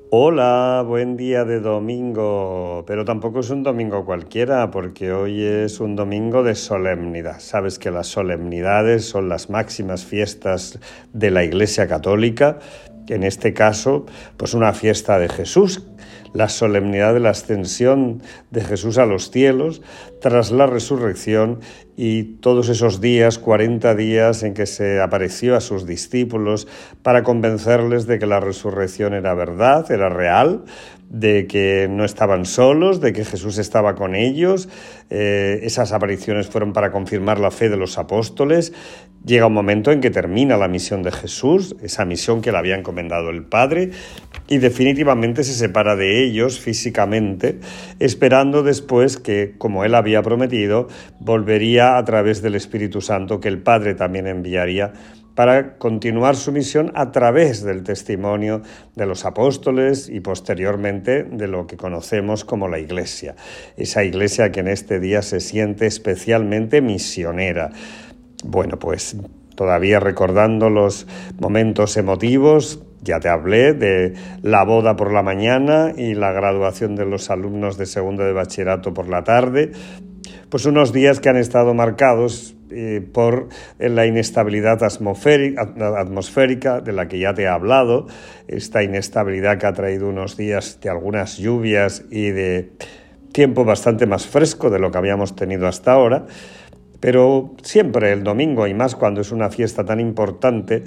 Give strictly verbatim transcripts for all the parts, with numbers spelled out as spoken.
Hola, buen día de domingo, pero tampoco es un domingo cualquiera porque hoy es un domingo de solemnidad. Sabes que las solemnidades son las máximas fiestas de la Iglesia Católica, en este caso, pues una fiesta de Jesús, la solemnidad de la ascensión de Jesús a los cielos tras la resurrección y todos esos días, cuarenta días en que se apareció a sus discípulos para convencerles de que la resurrección era verdad, era real, de que no estaban solos, de que Jesús estaba con ellos. Eh, esas apariciones fueron para confirmar la fe de los apóstoles. Llega un momento en que termina la misión de Jesús, esa misión que le había encomendado el Padre, y definitivamente se separa de ellos físicamente, esperando después que, como él había prometido, volvería a través del Espíritu Santo que el Padre también enviaría para continuar su misión a través del testimonio de los apóstoles y posteriormente de lo que conocemos como la Iglesia. Esa Iglesia que en este día se siente especialmente misionera. Bueno, pues todavía recordando los momentos emotivos, ya te hablé de la boda por la mañana y la graduación de los alumnos de segundo de bachillerato por la tarde, pues unos días que han estado marcados eh, por la inestabilidad atmosférica, atmosférica de la que ya te he hablado, esta inestabilidad que ha traído unos días de algunas lluvias y de tiempo bastante más fresco de lo que habíamos tenido hasta ahora. Pero siempre el domingo, y más cuando es una fiesta tan importante,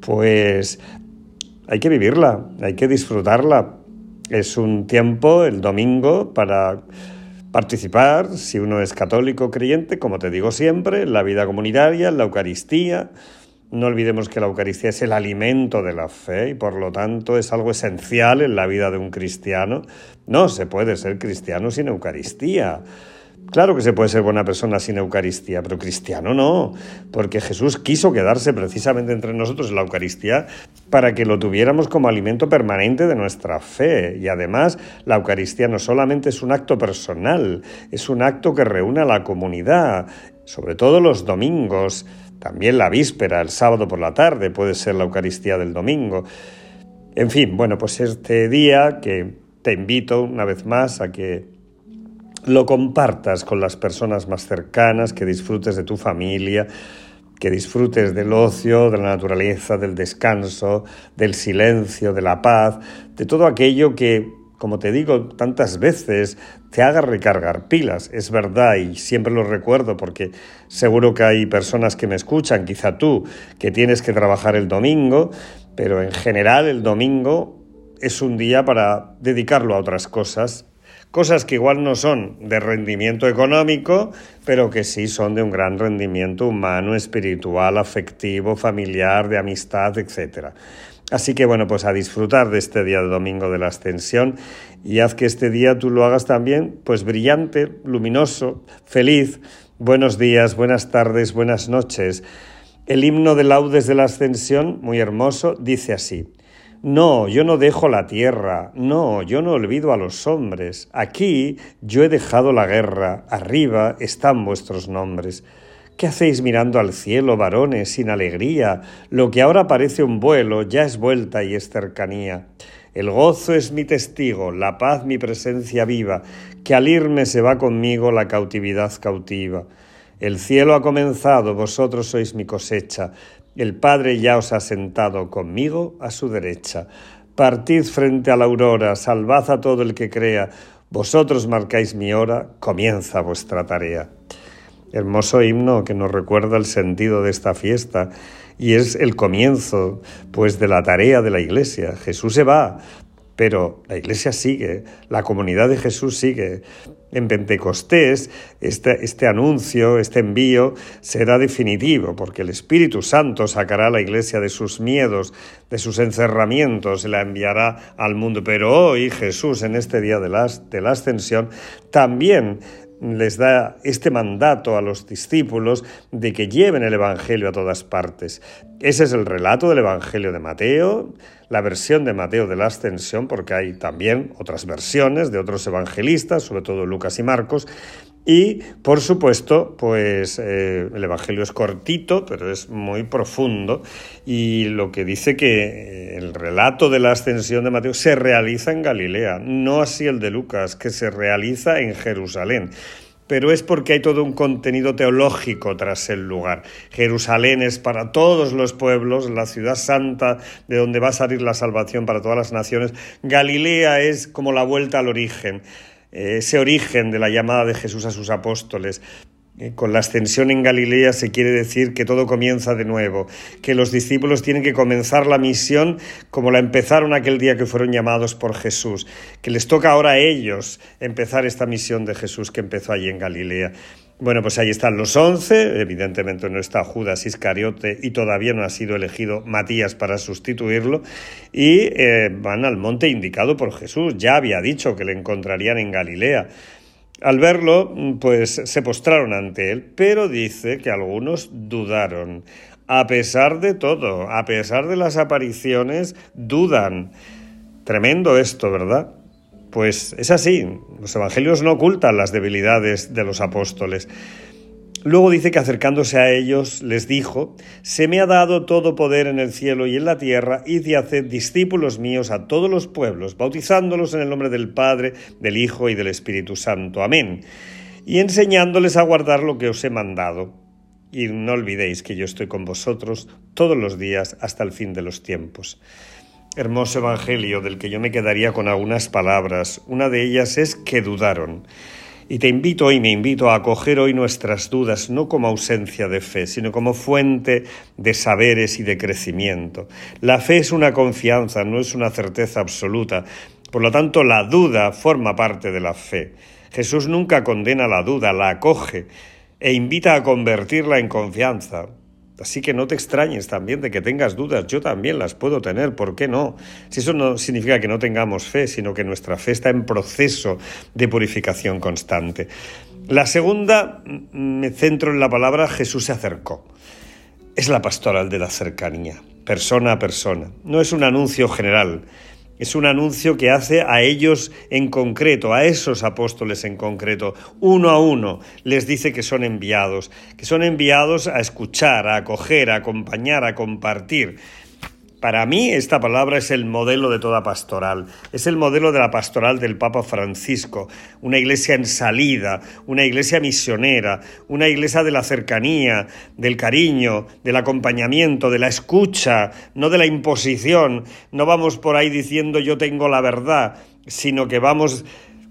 pues hay que vivirla, hay que disfrutarla. Es un tiempo, el domingo, para participar, si uno es católico creyente, como te digo siempre, en la vida comunitaria, en la Eucaristía. No olvidemos que la Eucaristía es el alimento de la fe y por lo tanto es algo esencial en la vida de un cristiano. No se puede ser cristiano sin Eucaristía. Claro que se puede ser buena persona sin Eucaristía, pero cristiano no, porque Jesús quiso quedarse precisamente entre nosotros en la Eucaristía para que lo tuviéramos como alimento permanente de nuestra fe. Y además, la Eucaristía no solamente es un acto personal, es un acto que reúne a la comunidad, sobre todo los domingos, también la víspera, el sábado por la tarde puede ser la Eucaristía del domingo. En fin, bueno, pues este día que te invito una vez más a que lo compartas con las personas más cercanas, que disfrutes de tu familia, que disfrutes del ocio, de la naturaleza, del descanso, del silencio, de la paz, de todo aquello que, como te digo tantas veces, te haga recargar pilas. Es verdad y siempre lo recuerdo porque seguro que hay personas que me escuchan, quizá tú, que tienes que trabajar el domingo, pero en general el domingo es un día para dedicarlo a otras cosas. Cosas que igual no son de rendimiento económico, pero que sí son de un gran rendimiento humano, espiritual, afectivo, familiar, de amistad, etcétera. Así que bueno, pues a disfrutar de este día de domingo de la Ascensión y haz que este día tú lo hagas también, pues brillante, luminoso, feliz. Buenos días, buenas tardes, buenas noches. El himno de laudes de la Ascensión, muy hermoso, dice así: No, yo no dejo la tierra, no, yo no olvido a los hombres. Aquí yo he dejado la guerra, arriba están vuestros nombres. ¿Qué hacéis mirando al cielo, varones, sin alegría? Lo que ahora parece un vuelo ya es vuelta y es cercanía. El gozo es mi testigo, la paz mi presencia viva, que al irme se va conmigo la cautividad cautiva. El cielo ha comenzado, vosotros sois mi cosecha. El Padre ya os ha sentado conmigo a su derecha. Partid frente a la aurora, salvad a todo el que crea. Vosotros marcáis mi hora, comienza vuestra tarea. Hermoso himno que nos recuerda el sentido de esta fiesta y es el comienzo, pues, de la tarea de la Iglesia. Jesús se va, pero la Iglesia sigue, la comunidad de Jesús sigue. En Pentecostés, este, este anuncio, este envío, será definitivo, porque el Espíritu Santo sacará a la Iglesia de sus miedos, de sus encerramientos, y la enviará al mundo. Pero hoy Jesús, en este día de la, de la Ascensión, también les da este mandato a los discípulos de que lleven el Evangelio a todas partes. Ese es el relato del Evangelio de Mateo, la versión de Mateo de la Ascensión, porque hay también otras versiones de otros evangelistas, sobre todo Lucas y Marcos, Y, por supuesto, pues eh, el Evangelio es cortito, pero es muy profundo, y lo que dice que el relato de la ascensión de Mateo se realiza en Galilea, no así el de Lucas, que se realiza en Jerusalén. Pero es porque hay todo un contenido teológico tras el lugar. Jerusalén es para todos los pueblos, la ciudad santa de donde va a salir la salvación para todas las naciones. Galilea es como la vuelta al origen, ese origen de la llamada de Jesús a sus apóstoles. Con la ascensión en Galilea se quiere decir que todo comienza de nuevo, que los discípulos tienen que comenzar la misión como la empezaron aquel día que fueron llamados por Jesús, que les toca ahora a ellos empezar esta misión de Jesús que empezó allí en Galilea. Bueno, pues ahí están los once, evidentemente no está Judas Iscariote y todavía no ha sido elegido Matías para sustituirlo, y eh, van al monte indicado por Jesús. Ya había dicho que le encontrarían en Galilea. Al verlo, pues se postraron ante él, pero dice que algunos dudaron. A pesar de todo, a pesar de las apariciones, dudan. Tremendo esto, ¿verdad? Pues es así, los evangelios no ocultan las debilidades de los apóstoles. Luego dice que acercándose a ellos les dijo: «Se me ha dado todo poder en el cielo y en la tierra, id y haced discípulos míos a todos los pueblos, bautizándolos en el nombre del Padre, del Hijo y del Espíritu Santo. Amén. Y enseñándoles a guardar lo que os he mandado. Y no olvidéis que yo estoy con vosotros todos los días hasta el fin de los tiempos». Hermoso evangelio del que yo me quedaría con algunas palabras. Una de ellas es que dudaron. Y te invito y me invito a acoger hoy nuestras dudas no como ausencia de fe, sino como fuente de saberes y de crecimiento. La fe es una confianza, no es una certeza absoluta. Por lo tanto, la duda forma parte de la fe. Jesús nunca condena la duda, la acoge e invita a convertirla en confianza. Así que no te extrañes también de que tengas dudas, yo también las puedo tener, ¿por qué no? Si eso no significa que no tengamos fe, sino que nuestra fe está en proceso de purificación constante. La segunda, me centro en la palabra Jesús se acercó. Es la pastoral de la cercanía, persona a persona. No es un anuncio general, es un anuncio que hace a ellos en concreto, a esos apóstoles en concreto, uno a uno, les dice que son enviados, que son enviados a escuchar, a acoger, a acompañar, a compartir. Para mí esta palabra es el modelo de toda pastoral, es el modelo de la pastoral del Papa Francisco, una iglesia en salida, una iglesia misionera, una iglesia de la cercanía, del cariño, del acompañamiento, de la escucha, no de la imposición. No vamos por ahí diciendo yo tengo la verdad, sino que vamos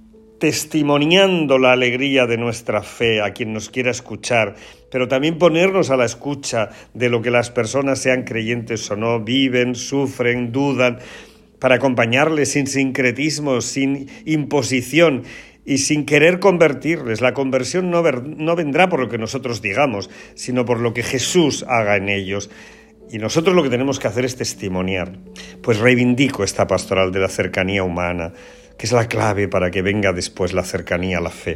testimoniando la alegría de nuestra fe a quien nos quiera escuchar, pero también ponernos a la escucha de lo que las personas, sean creyentes o no, viven, sufren, dudan, para acompañarles sin sincretismo, sin imposición y sin querer convertirles. La conversión no, ver, no vendrá por lo que nosotros digamos, sino por lo que Jesús haga en ellos. Y nosotros lo que tenemos que hacer es testimoniar. Pues reivindico esta pastoral de la cercanía humana, que es la clave para que venga después la cercanía a la fe.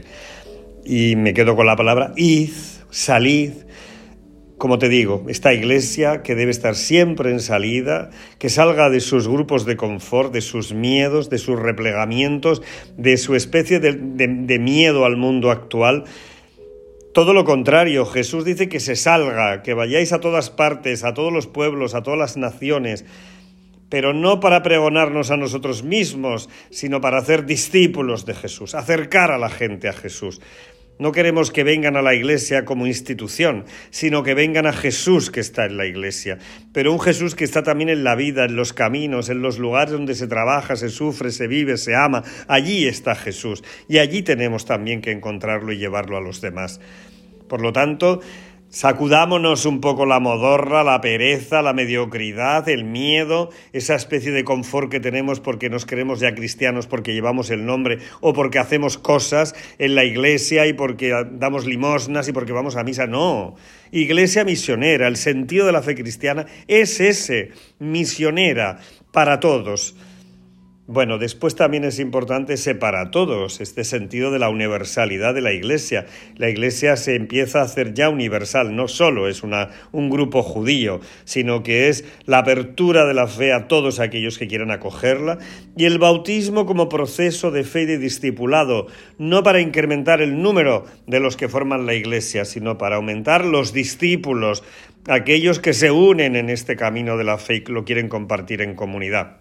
Y me quedo con la palabra id, salid. Como te digo, esta iglesia que debe estar siempre en salida, que salga de sus grupos de confort, de sus miedos, de sus replegamientos, de su especie de, de, de miedo al mundo actual. Todo lo contrario, Jesús dice que se salga, que vayáis a todas partes, a todos los pueblos, a todas las naciones, pero no para pregonarnos a nosotros mismos, sino para hacer discípulos de Jesús, acercar a la gente a Jesús. No queremos que vengan a la iglesia como institución, sino que vengan a Jesús que está en la iglesia, pero un Jesús que está también en la vida, en los caminos, en los lugares donde se trabaja, se sufre, se vive, se ama. Allí está Jesús y allí tenemos también que encontrarlo y llevarlo a los demás. Por lo tanto, sacudámonos un poco la modorra, la pereza, la mediocridad, el miedo, esa especie de confort que tenemos porque nos creemos ya cristianos, porque llevamos el nombre o porque hacemos cosas en la iglesia y porque damos limosnas y porque vamos a misa. No, iglesia misionera, el sentido de la fe cristiana es ese, misionera para todos. Bueno, después también es importante ese para todos, este sentido de la universalidad de la Iglesia. La Iglesia se empieza a hacer ya universal, no solo es una, un grupo judío, sino que es la apertura de la fe a todos aquellos que quieran acogerla, y el bautismo como proceso de fe y de discipulado, no para incrementar el número de los que forman la Iglesia, sino para aumentar los discípulos, aquellos que se unen en este camino de la fe y lo quieren compartir en comunidad.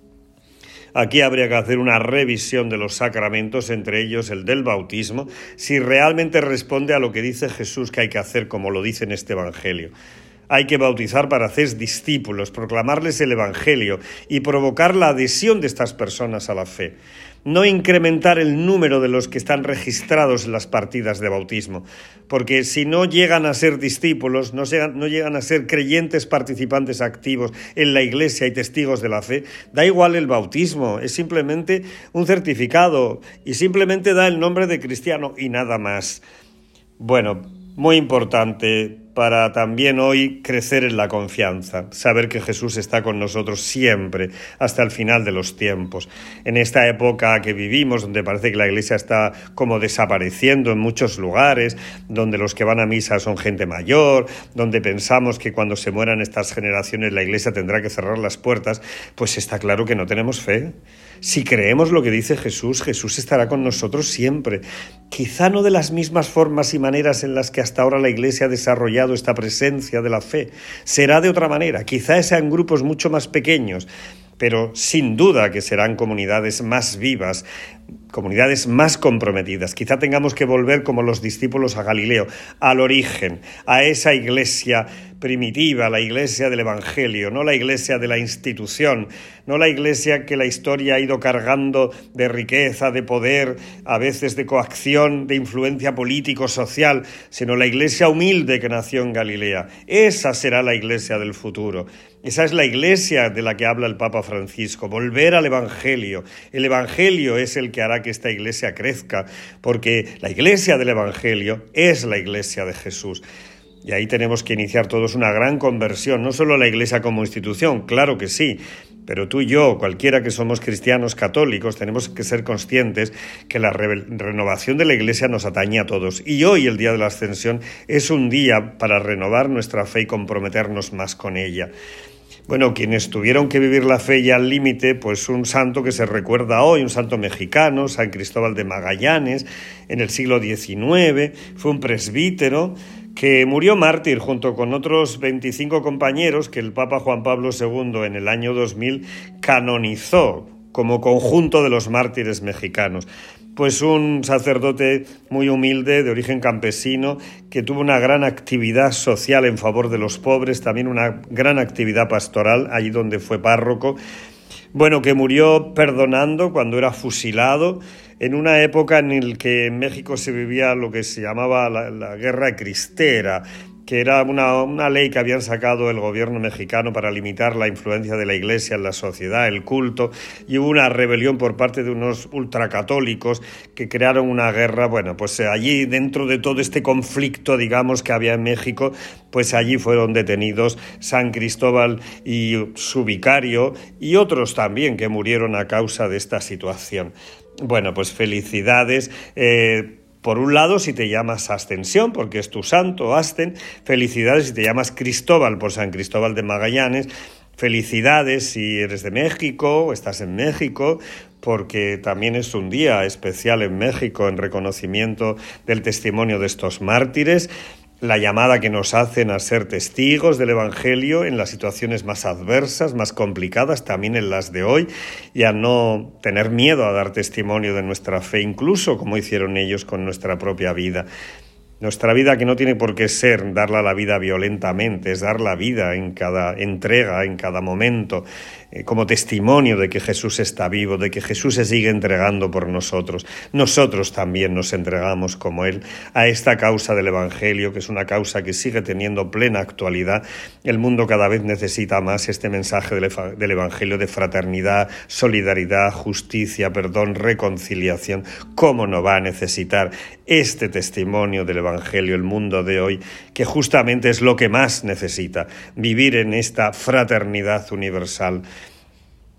Aquí habría que hacer una revisión de los sacramentos, entre ellos el del bautismo, si realmente responde a lo que dice Jesús que hay que hacer, como lo dice en este Evangelio. Hay que bautizar para hacer discípulos, proclamarles el Evangelio y provocar la adhesión de estas personas a la fe. No incrementar el número de los que están registrados en las partidas de bautismo, porque si no llegan a ser discípulos, no, llegan, no llegan a ser creyentes participantes activos en la Iglesia y testigos de la fe, da igual el bautismo, es simplemente un certificado y simplemente da el nombre de cristiano y nada más. Bueno, muy importante para también hoy crecer en la confianza, saber que Jesús está con nosotros siempre, hasta el final de los tiempos. En esta época que vivimos, donde parece que la Iglesia está como desapareciendo en muchos lugares, donde los que van a misa son gente mayor, donde pensamos que cuando se mueran estas generaciones la Iglesia tendrá que cerrar las puertas, pues está claro que no tenemos fe. Si creemos lo que dice Jesús, Jesús estará con nosotros siempre. Quizá no de las mismas formas y maneras en las que hasta ahora la Iglesia ha desarrollado esta presencia de la fe. Será de otra manera, quizá sean grupos mucho más pequeños, pero sin duda que serán comunidades más vivas, comunidades más comprometidas. Quizá tengamos que volver como los discípulos a Galileo, al origen, a esa iglesia primitiva, la iglesia del Evangelio, no la iglesia de la institución, no la iglesia que la historia ha ido cargando de riqueza, de poder, a veces de coacción, de influencia político-social, sino la iglesia humilde que nació en Galilea. Esa será la iglesia del futuro. Esa es la iglesia de la que habla el Papa Francisco, volver al Evangelio. El Evangelio es el que hará que esta iglesia crezca, porque la iglesia del Evangelio es la iglesia de Jesús. Y ahí tenemos que iniciar todos una gran conversión, no solo la Iglesia como institución, claro que sí, pero tú y yo, cualquiera que somos cristianos católicos, tenemos que ser conscientes que la re- renovación de la Iglesia nos atañe a todos. Y hoy, el día de la Ascensión, es un día para renovar nuestra fe y comprometernos más con ella. Bueno, quienes tuvieron que vivir la fe ya al límite, pues un santo que se recuerda hoy, un santo mexicano, San Cristóbal de Magallanes, en el siglo diecinueve, fue un presbítero que murió mártir junto con otros veinticinco compañeros que el Papa Juan Pablo segundo en el año dos mil canonizó como conjunto de los mártires mexicanos. Pues un sacerdote muy humilde, de origen campesino, que tuvo una gran actividad social en favor de los pobres, también una gran actividad pastoral allí donde fue párroco. Bueno, que murió perdonando cuando era fusilado, en una época en la que en México se vivía lo que se llamaba la, la guerra cristera, que era una, una ley que habían sacado el gobierno mexicano para limitar la influencia de la Iglesia en la sociedad, el culto, y hubo una rebelión por parte de unos ultracatólicos que crearon una guerra. Bueno, pues allí, dentro de todo este conflicto, digamos, que había en México, pues allí fueron detenidos San Cristóbal y su vicario, y otros también que murieron a causa de esta situación. Bueno, pues felicidades. Eh, Por un lado, si te llamas Ascensión, porque es tu santo, Asten, felicidades si te llamas Cristóbal, por San Cristóbal de Magallanes, felicidades si eres de México o estás en México, porque también es un día especial en México en reconocimiento del testimonio de estos mártires, la llamada que nos hacen a ser testigos del Evangelio en las situaciones más adversas, más complicadas, también en las de hoy, y a no tener miedo a dar testimonio de nuestra fe, incluso como hicieron ellos con nuestra propia vida. Nuestra vida, que no tiene por qué ser darla la vida violentamente, es dar la vida en cada entrega, en cada momento, eh, como testimonio de que Jesús está vivo, de que Jesús se sigue entregando por nosotros. Nosotros también nos entregamos como Él a esta causa del Evangelio, que es una causa que sigue teniendo plena actualidad. El mundo cada vez necesita más este mensaje del, del Evangelio de fraternidad, solidaridad, justicia, perdón, reconciliación. ¿Cómo no va a necesitar este testimonio del Evangelio el mundo de hoy, que justamente es lo que más necesita, vivir en esta fraternidad universal?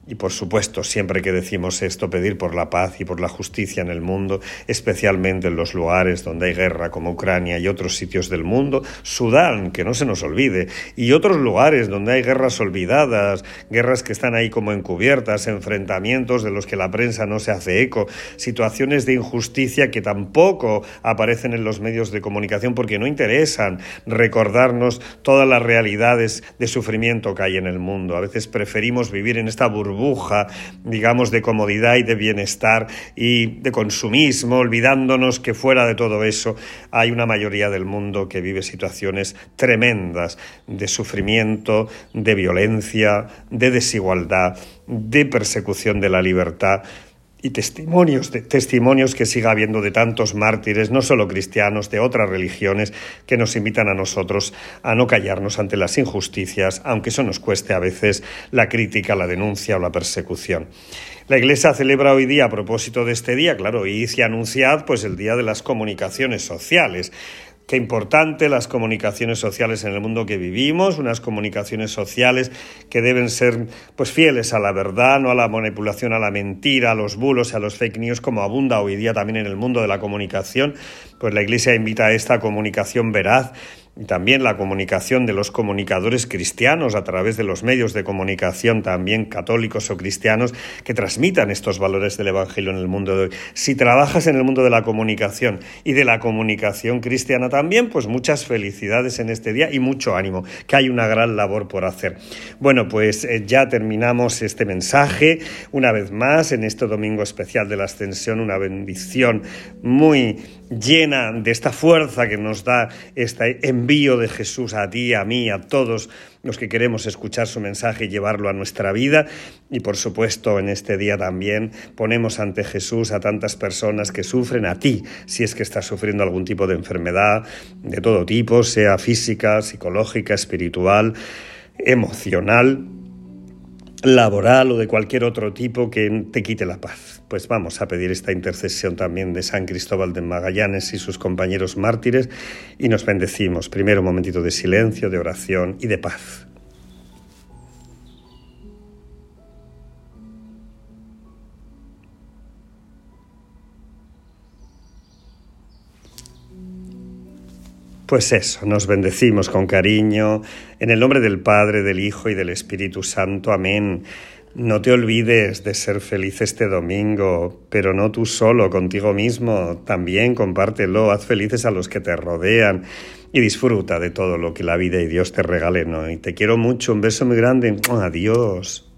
Y por supuesto, siempre que decimos esto, pedir por la paz y por la justicia en el mundo, especialmente en los lugares donde hay guerra como Ucrania y otros sitios del mundo, Sudán, que no se nos olvide, y otros lugares donde hay guerras olvidadas, guerras que están ahí como encubiertas, enfrentamientos de los que la prensa no se hace eco, situaciones de injusticia que tampoco aparecen en los medios de comunicación porque no interesan recordarnos todas las realidades de sufrimiento que hay en el mundo. A veces preferimos vivir en esta burbuja burbuja, digamos, de comodidad y de bienestar y de consumismo, olvidándonos que fuera de todo eso hay una mayoría del mundo que vive situaciones tremendas de sufrimiento, de violencia, de desigualdad, de persecución de la libertad. Y testimonios, de, testimonios que siga habiendo de tantos mártires, no solo cristianos, de otras religiones, que nos invitan a nosotros a no callarnos ante las injusticias, aunque eso nos cueste a veces la crítica, la denuncia o la persecución. La Iglesia celebra hoy día, a propósito de este día, claro, id y anunciad, pues el Día de las Comunicaciones Sociales. Qué importante las comunicaciones sociales en el mundo que vivimos, unas comunicaciones sociales que deben ser pues fieles a la verdad, no a la manipulación, a la mentira, a los bulos, a los fake news, como abunda hoy día también en el mundo de la comunicación. Pues la Iglesia invita a esta comunicación veraz y también la comunicación de los comunicadores cristianos a través de los medios de comunicación también católicos o cristianos que transmitan estos valores del Evangelio en el mundo de hoy. Si trabajas en el mundo de la comunicación y de la comunicación cristiana también, pues muchas felicidades en este día y mucho ánimo, que hay una gran labor por hacer. Bueno, pues eh, ya terminamos este mensaje una vez más en este domingo especial de la Ascensión, una bendición muy llena de esta fuerza que nos da este envío de Jesús a ti, a mí, a todos los que queremos escuchar su mensaje y llevarlo a nuestra vida. Y por supuesto en este día también ponemos ante Jesús a tantas personas que sufren, a ti, si es que estás sufriendo algún tipo de enfermedad de todo tipo, sea física, psicológica, espiritual, emocional, laboral o de cualquier otro tipo que te quite la paz. Pues vamos a pedir esta intercesión también de San Cristóbal de Magallanes y sus compañeros mártires y nos bendecimos. Primero un momentito de silencio, de oración y de paz. Pues eso, nos bendecimos con cariño, en el nombre del Padre, del Hijo y del Espíritu Santo. Amén. No te olvides de ser feliz este domingo, pero no tú solo, contigo mismo. También compártelo, haz felices a los que te rodean y disfruta de todo lo que la vida y Dios te regalen hoy. Te quiero mucho, un beso muy grande. Adiós.